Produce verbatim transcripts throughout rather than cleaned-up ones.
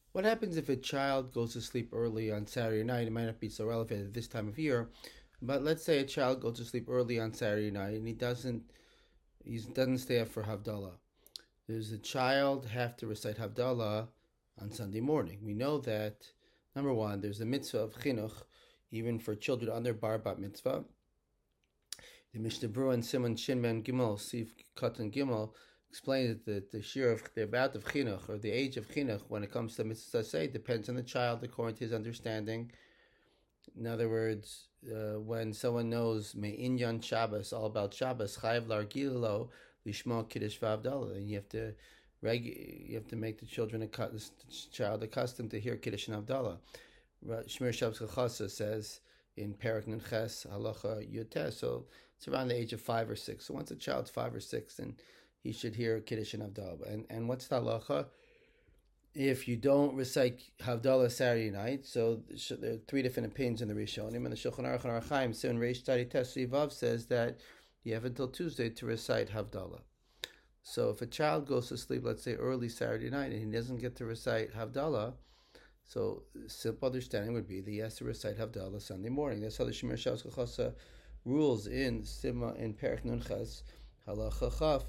What happens if a child goes to sleep early on Saturday night? It might not be so relevant at this time of year, but let's say a child goes to sleep early on Saturday night and he doesn't he doesn't stay up for Havdalah. Does the child have to recite Havdalah on Sunday morning? We know that number one, there's a mitzvah of chinuch, even for children under bar bat mitzvah. The Mishnah Berurah and Simon Shinman Gimel Sif Katan Gimel explains that the shir of the amount of chinuch, or the age of chinuch, when it comes to mitzvah say, depends on the child according to his understanding. In other words, uh, when someone knows me'inyan Shabbos, all about Shabbos, chayav largilo lishma kiddush v'avdalah, and you have to regu- you have to make the children the child accustomed to hear kiddush and avdalah. Shmir Shabbos Chachasa says in Perak Nunches Halacha Yoteh, so it's around the age of five or six. So once a child's five or six, then he should hear Kiddush and Havdalah. And and what's the halacha? If you don't recite Havdalah Saturday night, so there are three different opinions in the Rishonim, and the Shulchan Aruch and Orach Chaim, Sion Reish Tari Tesri Vav says that you have until Tuesday to recite Havdalah. So if a child goes to sleep, let's say early Saturday night, and he doesn't get to recite Havdalah, so simple understanding would be that he has to recite Havdalah Sunday morning. That's how the Shemir Shabbos Chachasa rules in Sima in Perek Nunches Halacha Chaf.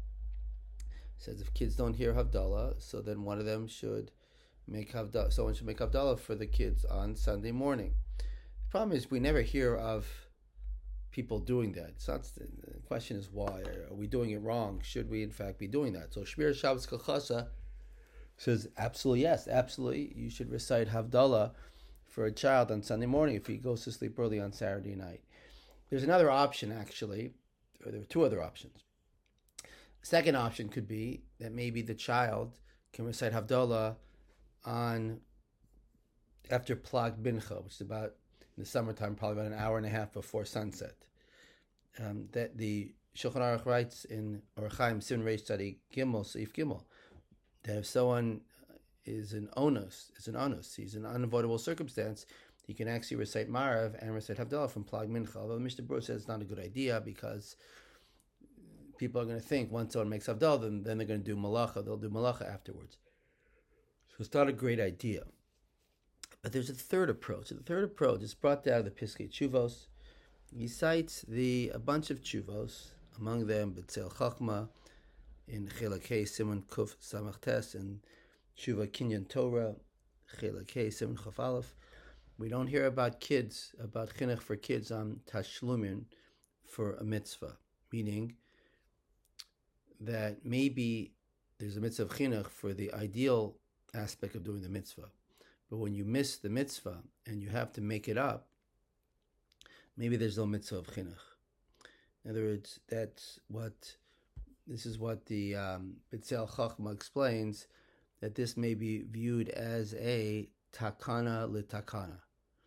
Says if kids don't hear Havdalah, so then one of them should make Havdalah. Someone should make Havdalah for the kids on Sunday morning. The problem is we never hear of people doing that. It's not, the question is why. Are we doing it wrong? Should we in fact be doing that? So Shmir Shabbos Chachasa says absolutely yes, absolutely. You should recite Havdalah for a child on Sunday morning if he goes to sleep early on Saturday night. There's another option actually, or there are two other options. Second option could be that maybe the child can recite Havdalah on after Plag Mincha, which is about in the summertime, probably about an hour and a half before sunset. Um, that the Shulchan Aruch writes in Orach Chaim Sim Reish Tzadi Gimel Seif Gimel that if someone is an onus, is an onus, he's an unavoidable circumstance, he can actually recite Marav and recite Havdalah from Plag Mincha. Although Mishnah Berurah says it's not a good idea because people are going to think once someone makes Havdalah, then, then they're going to do Malacha. They'll do Malacha afterwards. So it's not a great idea. But there's a third approach. The third approach is brought down to the Piskei Tshuvos. He cites the a bunch of Tshuvos, among them B'Tzel Chachma, in Chelakei Simon Kuf Samach Tes, and Tshuva Kinyan Torah, Chelakei Simon Chaf Aleph. We don't hear about kids, about chinuch for kids on Tashlumin for a mitzvah, meaning that maybe there's a mitzvah of chinuch for the ideal aspect of doing the mitzvah. But when you miss the mitzvah and you have to make it up, maybe there's no mitzvah of chinuch. In other words, that's what, this is what the um, B'Tzel Chachma explains, that this may be viewed as a takana l'takana.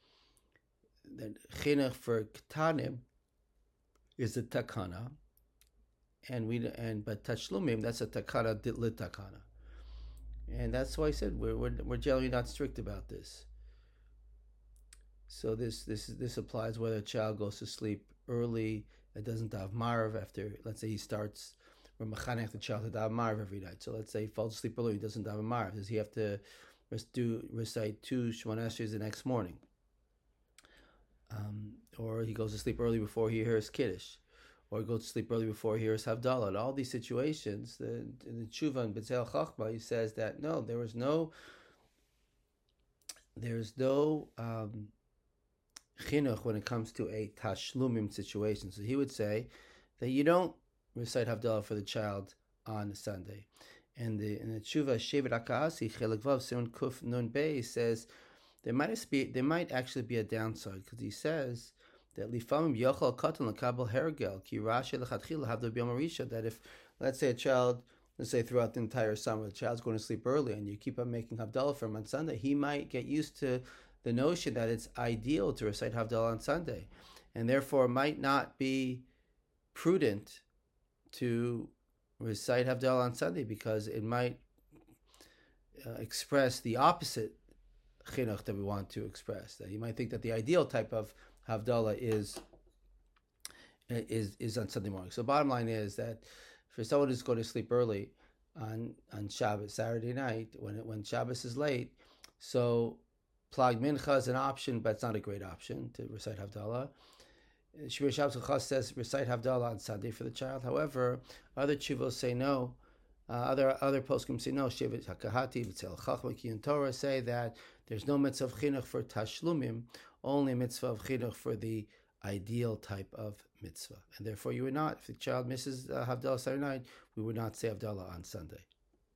That chinuch for ketanim is a takana, and we and but tashlumim, that's a takana l'takana. And that's why I said we're, we're we're generally not strict about this. So this this this applies whether a child goes to sleep early, it doesn't have Marav after, let's say he starts, we're mechanech the child to daven Marav every night. So let's say he falls asleep early, he doesn't daven Marav. Does he have to do recite two Shemona Esrei the next morning? Um, or he goes to sleep early before he hears Kiddush, or he goes to sleep early before he hears Havdalah. In all these situations, the, in the Tshuva and B'Tzel Chachma, he says that no, there was no, there's no um, chinuch when it comes to a tashlumim situation. So he would say that you don't recite Havdalah for the child on Sunday. And the in the Tshuva Shevet Akaasi Chelek Vav Sion Kuf Nun Bei says there might be there might actually be a downside, because he says that lifamim yochal katan lekabel hergel ki rashe lechatchila havdalah b'yom harisha, that if, let's say a child, let's say throughout the entire summer, the child's going to sleep early and you keep on making Havdalah for him on Sunday, he might get used to the notion that it's ideal to recite Havdalah on Sunday, and therefore might not be prudent to recite Havdalah on Sunday because it might uh, express the opposite chinuch that we want to express. That you might think that the ideal type of Havdalah is is is on Sunday morning. So bottom line is that for someone who's going to sleep early on on Shabbos, Saturday night, when it, when Shabbos is late. So Plag Mincha is an option, but it's not a great option to recite Havdalah. Shmir Shabbos Chachas says recite Havdalah on Sunday for the child. However, other chuvos say no. Uh, other other poskim say no. Shevet Hakahati, B'tzel Chachma, Kiyun Torah say that there's no mitzvah of chinuch for tashlumim, only mitzvah of chinuch for the ideal type of mitzvah. And therefore you would not, if the child misses uh, Havdalah Saturday night, we would not say Havdalah on Sunday.